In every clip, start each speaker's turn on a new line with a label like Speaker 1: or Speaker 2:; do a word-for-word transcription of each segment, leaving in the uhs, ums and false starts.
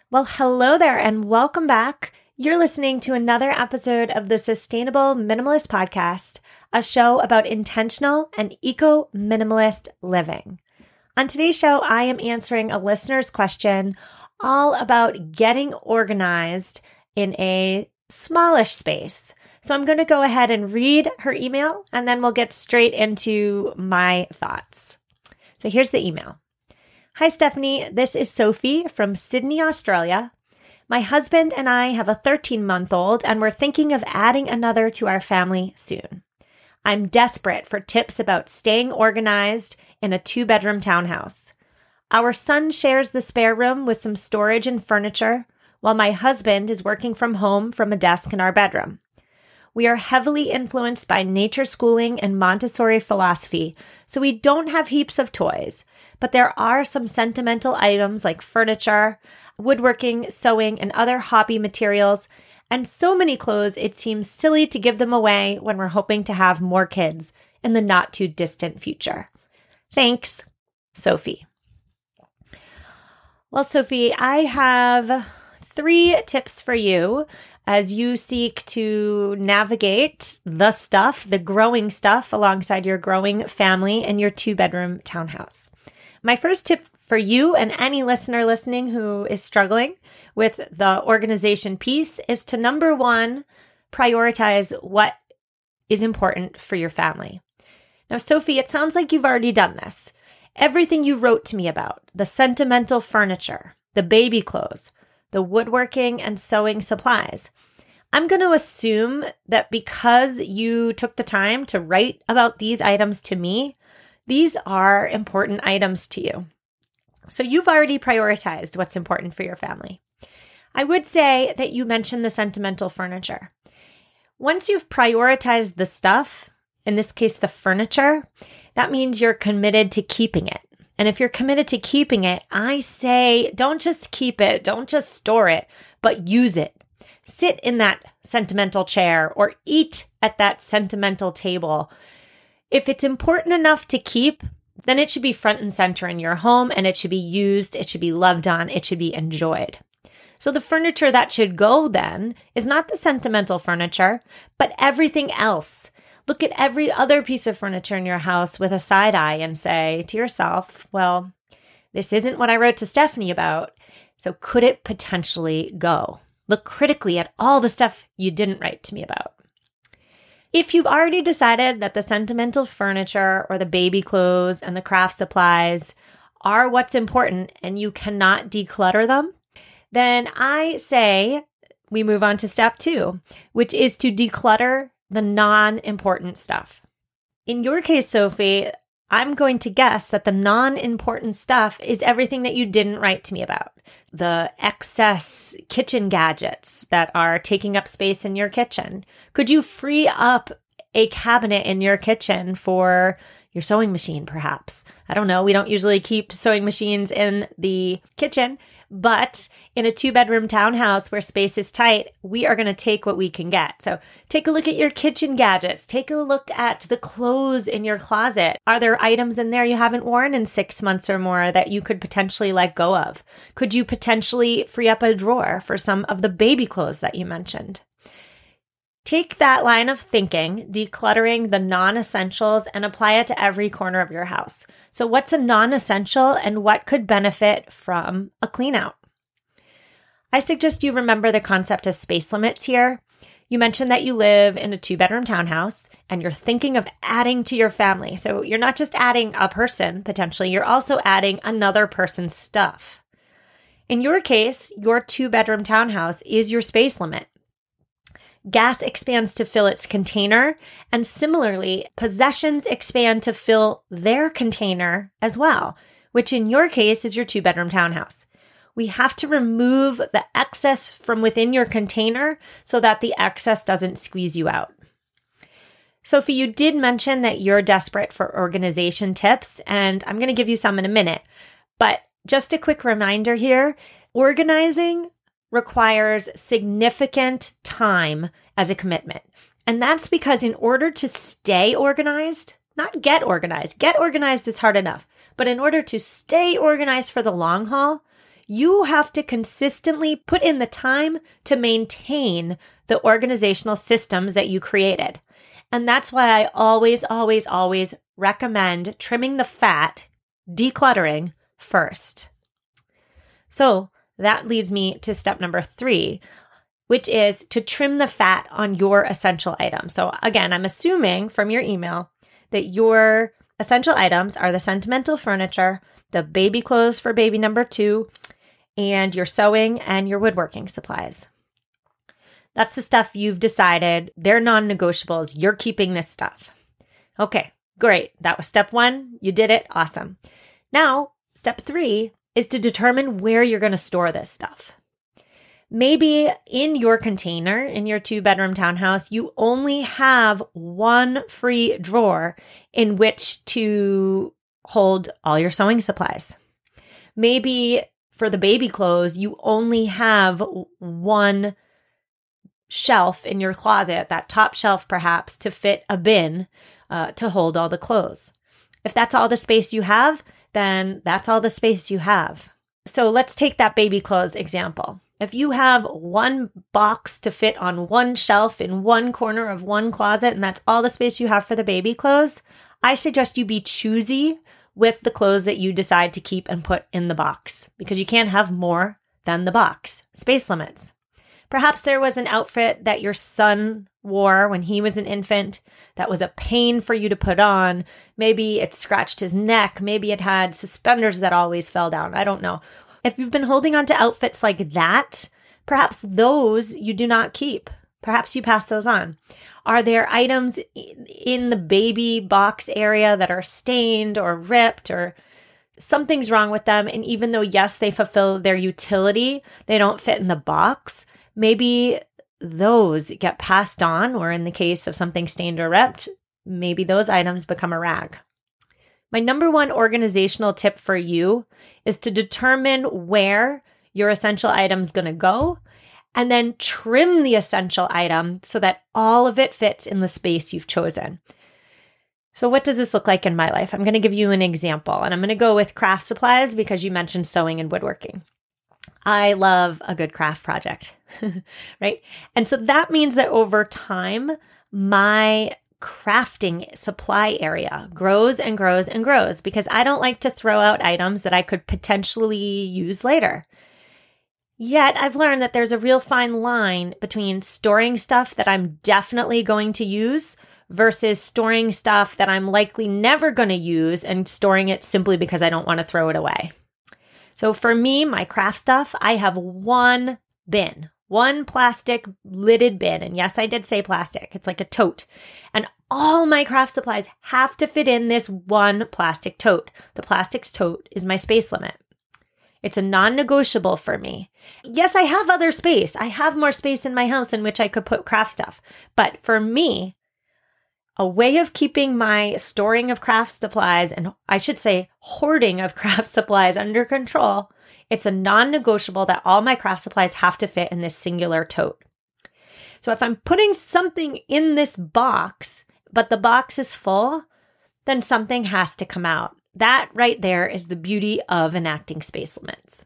Speaker 1: Well, hello there and welcome back. You're listening to another episode of the Sustainable Minimalist Podcast, a show about intentional and eco-minimalist living. On today's show, I am answering a listener's question all about getting organized in a smallish space. So I'm going to go ahead and read her email, and then we'll get straight into my thoughts. So here's the email. Hi, Stephanie. This is Sophie from Sydney, Australia. My husband and I have a thirteen-month-old, and we're thinking of adding another to our family soon. I'm desperate for tips about staying organized in a two-bedroom townhouse. Our son shares the spare room with some storage and furniture, while my husband is working from home from a desk in our bedroom. We are heavily influenced by nature schooling and Montessori philosophy, so we don't have heaps of toys, but there are some sentimental items like furniture, woodworking, sewing, and other hobby materials, and so many clothes it seems silly to give them away when we're hoping to have more kids in the not-too-distant future. Thanks, Sophie. Well, Sophie, I have three tips for you as you seek to navigate the stuff, the growing stuff, alongside your growing family and your two-bedroom townhouse. My first tip for you and any listener listening who is struggling with the organization piece is to, number one, prioritize what is important for your family. Now, Sophie, it sounds like you've already done this. Everything you wrote to me about, the sentimental furniture, the baby clothes, the woodworking and sewing supplies. I'm going to assume that because you took the time to write about these items to me, these are important items to you. So you've already prioritized what's important for your family. I would say that you mentioned the sentimental furniture. Once you've prioritized the stuff, in this case, the furniture, that means you're committed to keeping it. And if you're committed to keeping it, I say don't just keep it, don't just store it, but use it. Sit in that sentimental chair or eat at that sentimental table. If it's important enough to keep, then it should be front and center in your home, and it should be used, it should be loved on, it should be enjoyed. So the furniture that should go then is not the sentimental furniture, but everything else. Look at every other piece of furniture in your house with a side eye and say to yourself, well, this isn't what I wrote to Stephanie about, so could it potentially go? Look critically at all the stuff you didn't write to me about. If you've already decided that the sentimental furniture or the baby clothes and the craft supplies are what's important and you cannot declutter them, then I say we move on to step two, which is to declutter the non-important stuff. In your case, Sophie, I'm going to guess that the non-important stuff is everything that you didn't write to me about. The excess kitchen gadgets that are taking up space in your kitchen. Could you free up a cabinet in your kitchen for your sewing machine, perhaps? I don't know. We don't usually keep sewing machines in the kitchen, but in a two-bedroom townhouse where space is tight, we are going to take what we can get. So take a look at your kitchen gadgets. Take a look at the clothes in your closet. Are there items in there you haven't worn in six months or more that you could potentially let go of? Could you potentially free up a drawer for some of the baby clothes that you mentioned? Take that line of thinking, decluttering the non-essentials, and apply it to every corner of your house. So what's a non-essential and what could benefit from a clean out? I suggest you remember the concept of space limits here. You mentioned that you live in a two-bedroom townhouse and you're thinking of adding to your family. So you're not just adding a person, potentially, you're also adding another person's stuff. In your case, your two-bedroom townhouse is your space limit. Gas expands to fill its container, and similarly, possessions expand to fill their container as well, which in your case is your two-bedroom townhouse. We have to remove the excess from within your container so that the excess doesn't squeeze you out. Sophie, you did mention that you're desperate for organization tips, and I'm going to give you some in a minute. But just a quick reminder here, organizing requires significant time as a commitment. And that's because in order to stay organized, not get organized, get organized is hard enough, but in order to stay organized for the long haul, You have to consistently put in the time to maintain the organizational systems that you created. And that's why I always, always, always recommend trimming the fat, decluttering first. So that leads me to step number three, which is to trim the fat on your essential items. So again, I'm assuming from your email that your essential items are the sentimental furniture, the baby clothes for baby number two, and your sewing and your woodworking supplies. That's the stuff you've decided. They're non-negotiables. You're keeping this stuff. Okay, great. That was step one. You did it. Awesome. Now, step three is to determine where you're going to store this stuff. Maybe in your container, in your two-bedroom townhouse, you only have one free drawer in which to hold all your sewing supplies. Maybe for the baby clothes, you only have one shelf in your closet, that top shelf perhaps, to fit a bin uh, to hold all the clothes. If that's all the space you have, then that's all the space you have. So let's take that baby clothes example. If you have one box to fit on one shelf in one corner of one closet, and that's all the space you have for the baby clothes, I suggest you be choosy with the clothes that you decide to keep and put in the box, because you can't have more than the box. Space limits. Perhaps there was an outfit that your son wore when he was an infant that was a pain for you to put on. Maybe it scratched his neck. Maybe it had suspenders that always fell down. I don't know. If you've been holding on to outfits like that, perhaps those you do not keep. Perhaps you pass those on. Are there items in the baby box area that are stained or ripped, or something's wrong with them? And even though, yes, they fulfill their utility, they don't fit in the box. Maybe those get passed on, or in the case of something stained or ripped, maybe those items become a rag. My number one organizational tip for you is to determine where your essential item is going to go, and then trim the essential item so that all of it fits in the space you've chosen. So what does this look like in my life? I'm going to give you an example, and I'm going to go with craft supplies because you mentioned sewing and woodworking. I love a good craft project, right? And so that means that over time, my crafting supply area grows and grows and grows because I don't like to throw out items that I could potentially use later. Yet I've learned that there's a real fine line between storing stuff that I'm definitely going to use versus storing stuff that I'm likely never going to use and storing it simply because I don't want to throw it away. So for me, my craft stuff, I have one bin. One plastic lidded bin. And yes, I did say plastic. It's like a tote. And all my craft supplies have to fit in this one plastic tote. The plastic tote is my space limit. It's a non-negotiable for me. Yes, I have other space. I have more space in my house in which I could put craft stuff. But for me, a way of keeping my storing of craft supplies, and I should say hoarding of craft supplies, under control, it's a non-negotiable that all my craft supplies have to fit in this singular tote. So if I'm putting something in this box, but the box is full, then something has to come out. That right there is the beauty of enacting space limits.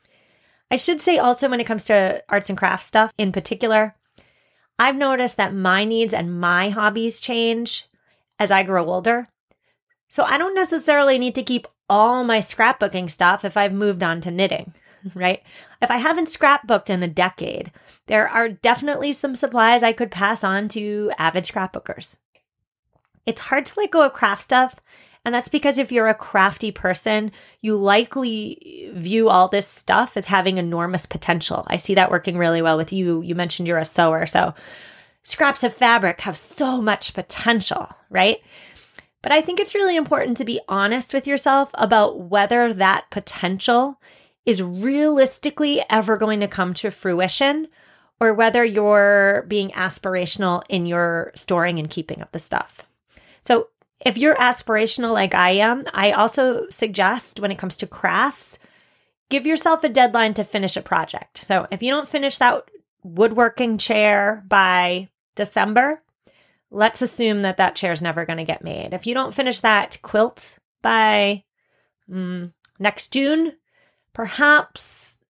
Speaker 1: I should say also, when it comes to arts and crafts stuff in particular, I've noticed that my needs and my hobbies change as I grow older. So I don't necessarily need to keep all my scrapbooking stuff if I've moved on to knitting, right? If I haven't scrapbooked in a decade, there are definitely some supplies I could pass on to avid scrapbookers. It's hard to let go of craft stuff, and that's because if you're a crafty person, you likely view all this stuff as having enormous potential. I see that working really well with you. You mentioned you're a sewer, so scraps of fabric have so much potential, right? But I think it's really important to be honest with yourself about whether that potential is realistically ever going to come to fruition, or whether you're being aspirational in your storing and keeping of the stuff. So if you're aspirational like I am, I also suggest when it comes to crafts, give yourself a deadline to finish a project. So if you don't finish that woodworking chair by December, let's assume that that chair is never going to get made. If you don't finish that quilt by mm, next June, perhaps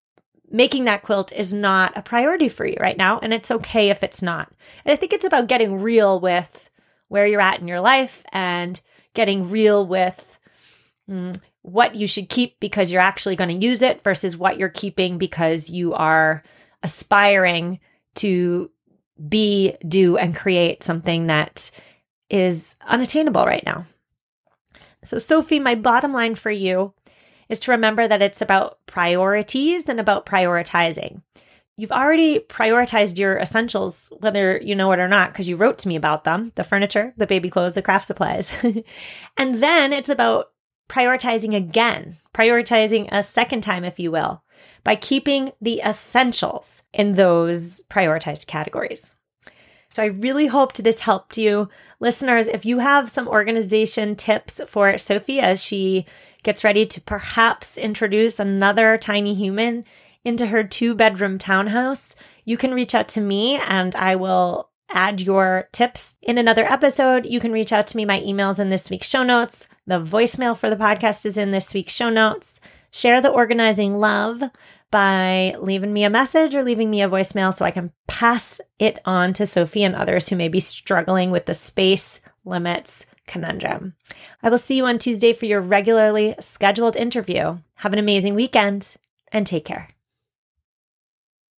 Speaker 1: making that quilt is not a priority for you right now, and it's okay if it's not. And I think it's about getting real with where you're at in your life and getting real with mm, what you should keep because you're actually going to use it versus what you're keeping because you are aspiring to be, do, and create something that is unattainable right now. So, Sophie, my bottom line for you is to remember that it's about priorities and about prioritizing. You've already prioritized your essentials, whether you know it or not, because you wrote to me about them, the furniture, the baby clothes, the craft supplies. And then it's about prioritizing again, prioritizing a second time, if you will, by keeping the essentials in those prioritized categories. So I really hoped this helped you. Listeners, if you have some organization tips for Sophie as she gets ready to perhaps introduce another tiny human into her two-bedroom townhouse, you can reach out to me and I will add your tips in another episode. You can reach out to me. My email's in this week's show notes. The voicemail for the podcast is in this week's show notes. Share the organizing love by leaving me a message or leaving me a voicemail so I can pass it on to Sophie and others who may be struggling with the space limits conundrum. I will see you on Tuesday for your regularly scheduled interview. Have an amazing weekend and take care.